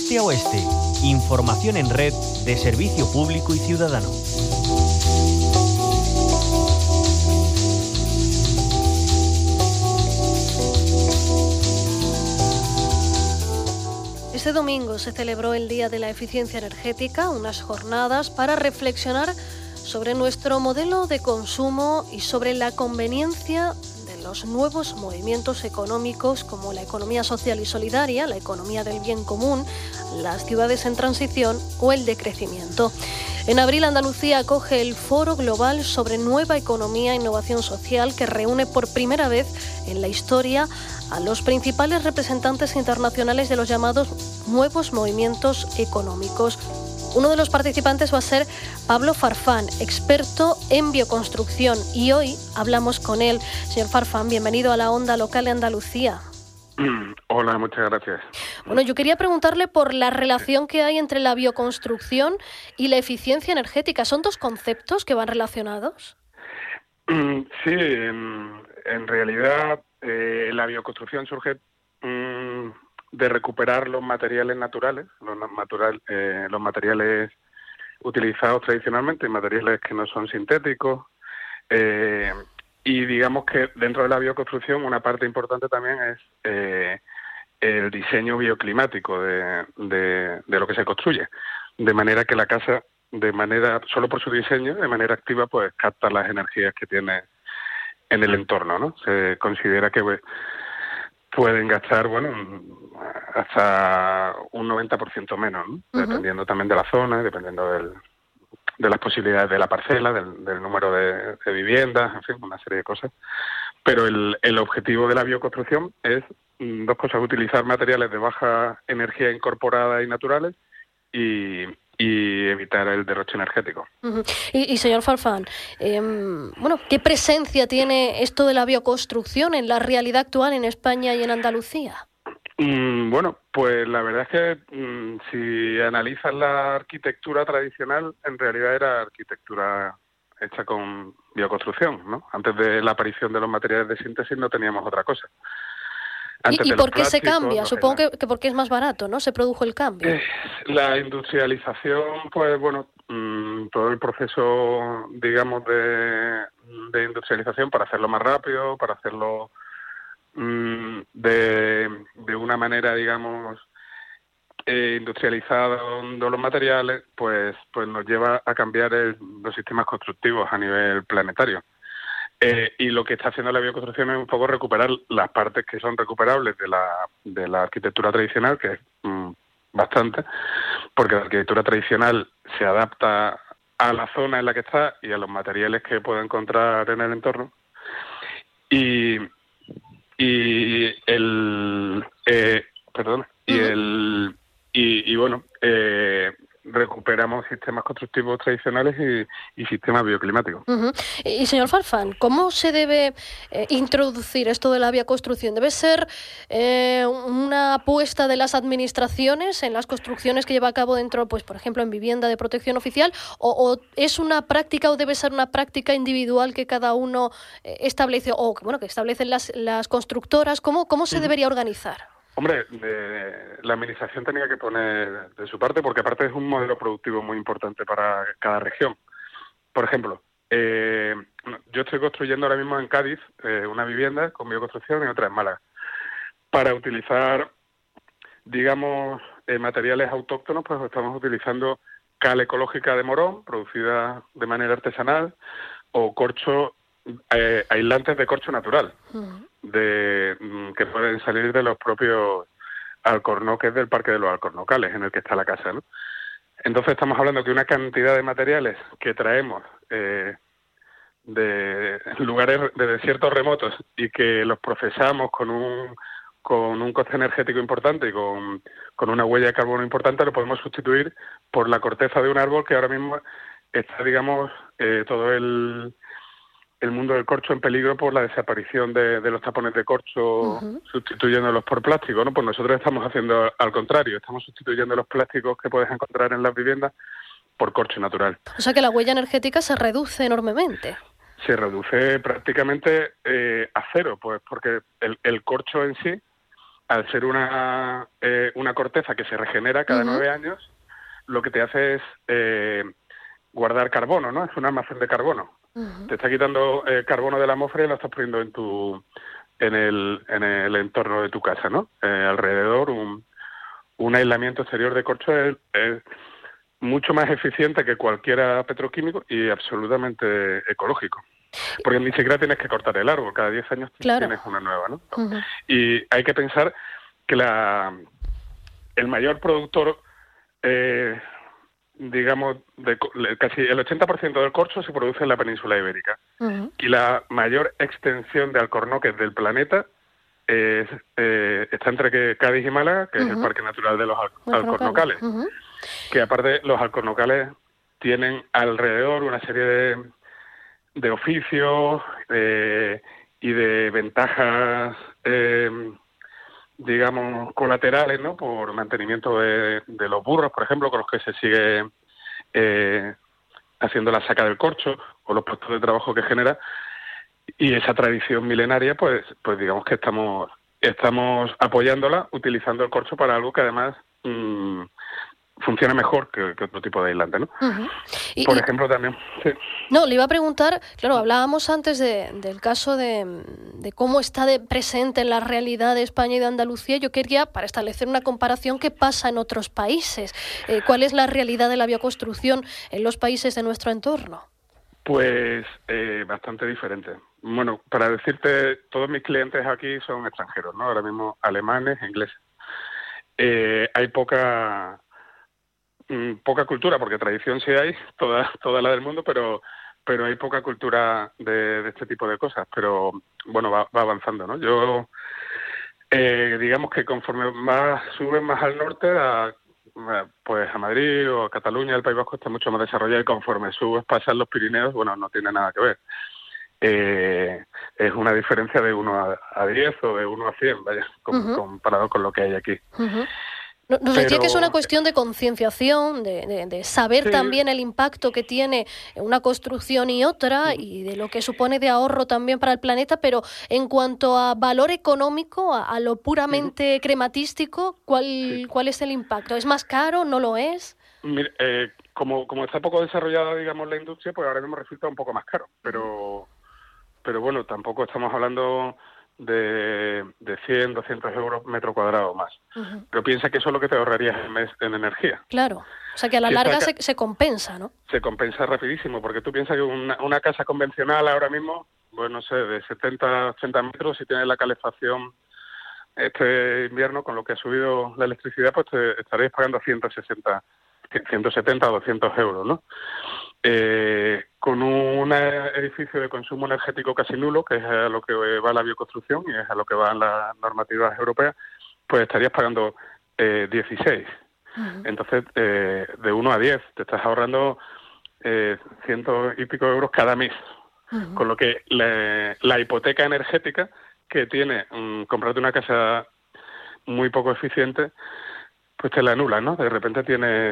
este a oeste. Información en red de servicio público y ciudadano. Este domingo se celebró el Día de la Eficiencia Energética, unas jornadas para reflexionar sobre nuestro modelo de consumo y sobre la conveniencia de los nuevos movimientos económicos como la economía social y solidaria, la economía del bien común, las ciudades en transición o el decrecimiento. En abril, Andalucía acoge el Foro Global sobre Nueva Economía e Innovación Social, que reúne por primera vez en la historia a los principales representantes internacionales de los llamados nuevos movimientos económicos. Uno de los participantes va a ser Pablo Farfán, experto en bioconstrucción, y hoy hablamos con él. Señor Farfán, bienvenido a la Onda Local de Andalucía. Hola, muchas gracias. Bueno, yo quería preguntarle por la relación que hay entre la bioconstrucción y la eficiencia energética. ¿Son dos conceptos que van relacionados? Sí, en realidad la bioconstrucción surge de recuperar los materiales naturales, los materiales utilizados tradicionalmente, materiales que no son sintéticos, y digamos que dentro de la bioconstrucción una parte importante también es el diseño bioclimático de lo que se construye, de manera que la casa, solo por su diseño, de manera activa, pues capta las energías que tiene en el entorno, ¿no? Se considera que pueden gastar, hasta un 90% menos, ¿no? Dependiendo también de la zona, dependiendo de las posibilidades de la parcela, del número de viviendas, en fin, una serie de cosas. Pero el objetivo de la bioconstrucción es dos cosas: utilizar materiales de baja energía incorporada y naturales y evitar el derroche energético. Y señor Farfán, ¿qué presencia tiene esto de la bioconstrucción en la realidad actual en España y en Andalucía? Pues la verdad es que si analizas la arquitectura tradicional, en realidad era arquitectura hecha con bioconstrucción, ¿no? Antes de la aparición de los materiales de síntesis no teníamos otra cosa. ¿Y por qué se cambia? Supongo que porque es más barato, ¿no? Se produjo el cambio. La industrialización, todo el proceso, digamos, de industrialización para hacerlo más rápido, para hacerlo de una manera, digamos, industrializando los materiales, pues nos lleva a cambiar los sistemas constructivos a nivel planetario. Y lo que está haciendo la bioconstrucción es un poco recuperar las partes que son recuperables de la arquitectura tradicional, que es bastante, porque la arquitectura tradicional se adapta a la zona en la que está y a los materiales que puede encontrar en el entorno. Recuperamos sistemas constructivos tradicionales y sistemas bioclimáticos. Y señor Farfán, ¿cómo se debe introducir esto de la bioconstrucción? ¿Debe ser una apuesta de las administraciones en las construcciones que lleva a cabo dentro, pues por ejemplo, en vivienda de protección oficial, o es una práctica o debe ser una práctica individual que cada uno establece, que establecen las constructoras? ¿Cómo se debería organizar? Hombre, la administración tenía que poner de su parte, porque aparte es un modelo productivo muy importante para cada región. Por ejemplo, yo estoy construyendo ahora mismo en Cádiz una vivienda con bioconstrucción y otra en Málaga, para utilizar, digamos, materiales autóctonos. Pues estamos utilizando cal ecológica de Morón, producida de manera artesanal, o corcho, aislantes de corcho natural, que pueden salir de los propios alcornoques del Parque de los Alcornocales, en el que está la casa, ¿no? Entonces estamos hablando que una cantidad de materiales que traemos de lugares, de desiertos remotos, y que los procesamos con un coste energético importante y con una huella de carbono importante, lo podemos sustituir por la corteza de un árbol, que ahora mismo está, digamos, todo el mundo del corcho en peligro por la desaparición de los tapones de corcho, sustituyéndolos por plástico, ¿no? Pues nosotros estamos haciendo al contrario, estamos sustituyendo los plásticos que puedes encontrar en las viviendas por corcho natural. O sea que la huella energética se reduce enormemente. Se reduce prácticamente a cero, pues porque el corcho en sí al ser una corteza que se regenera cada 9 años, lo que te hace es guardar carbono, ¿no? Es un almacén de carbono. Te está quitando carbono de la atmósfera y lo estás poniendo en el entorno de tu casa, ¿no? Alrededor, un aislamiento exterior de corcho es mucho más eficiente que cualquier petroquímico y absolutamente ecológico. Porque ni siquiera tienes que cortar el árbol, cada 10 años tienes una nueva, ¿no? Y hay que pensar que el mayor productor, digamos, casi el 80% del corcho se produce en la península ibérica. Y la mayor extensión de alcornoques del planeta está entre Cádiz y Málaga, que es el Parque Natural de los Alcornocales. Que aparte los alcornocales tienen alrededor una serie de oficios y de ventajas, digamos, colaterales, ¿no? Por mantenimiento de los burros, por ejemplo, con los que se sigue haciendo la saca del corcho, o los puestos de trabajo que genera. Y esa tradición milenaria, pues digamos que estamos apoyándola, utilizando el corcho para algo que además funciona mejor que otro tipo de aislante, ¿no? Por ejemplo, también... Sí. No, le iba a preguntar, claro, hablábamos antes del caso de cómo está presente en la realidad de España y de Andalucía. Yo quería, para establecer una comparación, qué pasa en otros países. ¿Cuál es la realidad de la bioconstrucción en los países de nuestro entorno? Pues bastante diferente. Bueno, para decirte, todos mis clientes aquí son extranjeros, ¿no? Ahora mismo alemanes, ingleses. Hay poca cultura, porque tradición sí hay, toda la del mundo, pero hay poca cultura de este tipo de cosas. Pero bueno, va avanzando, ¿no? Yo, digamos que conforme suben más al norte, pues a Madrid o a Cataluña, el País Vasco está mucho más desarrollado, y conforme subes, pasas los Pirineos, bueno, no tiene nada que ver. Es una diferencia de 1 a 10 o de 1 a 100, vaya, comparado con lo que hay aquí. Nos decía que es una cuestión de concienciación, de saber también el impacto que tiene una construcción y otra, y de lo que supone de ahorro también para el planeta, pero en cuanto a valor económico, a lo puramente crematístico, ¿cuál es el impacto? ¿Es más caro? ¿No lo es? Mira, como está poco desarrollada, digamos, la industria, pues ahora mismo resulta un poco más caro, pero bueno, tampoco estamos hablando de 100, 200 euros metro cuadrado más. Pero piensa que eso es lo que te ahorrarías al mes en energía. Claro, o sea que a la larga se compensa, ¿no? Se compensa rapidísimo, porque tú piensas que una casa convencional ahora mismo, pues no sé, de 70, 80 metros, si tienes la calefacción este invierno, con lo que ha subido la electricidad, pues te estaréis pagando 170 o 200 euros, ¿no? Con un edificio de consumo energético casi nulo, que es a lo que va la bioconstrucción y es a lo que van las normativas europeas, pues estarías pagando 16. Entonces, de 1 a 10, te estás ahorrando 100 y pico euros cada mes. Con lo que la hipoteca energética que tiene comprarte una casa muy poco eficiente, pues te la anulan, ¿no? De repente tienes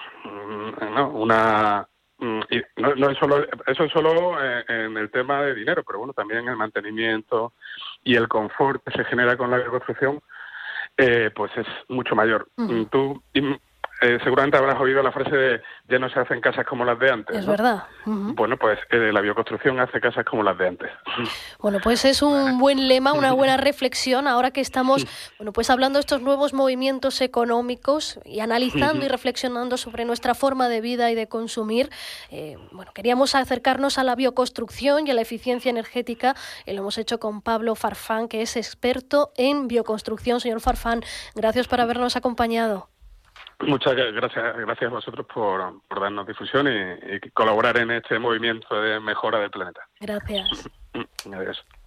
no es solo eso, es solo en el tema de dinero, pero bueno, también el mantenimiento y el confort que se genera con la construcción, pues es mucho mayor. Tú seguramente habrás oído la frase de ya no se hacen casas como las de antes, Es ¿no? verdad. Bueno, pues la bioconstrucción hace casas como las de antes. Bueno, pues es un buen lema, una buena reflexión, ahora que estamos, bueno, pues hablando de estos nuevos movimientos económicos y analizando y reflexionando sobre nuestra forma de vida y de consumir. Bueno, queríamos acercarnos a la bioconstrucción y a la eficiencia energética, y lo hemos hecho con Pablo Farfán, que es experto en bioconstrucción. Señor Farfán, gracias por habernos acompañado. Muchas gracias a vosotros por darnos difusión y colaborar en este movimiento de mejora del planeta. Gracias. Adiós.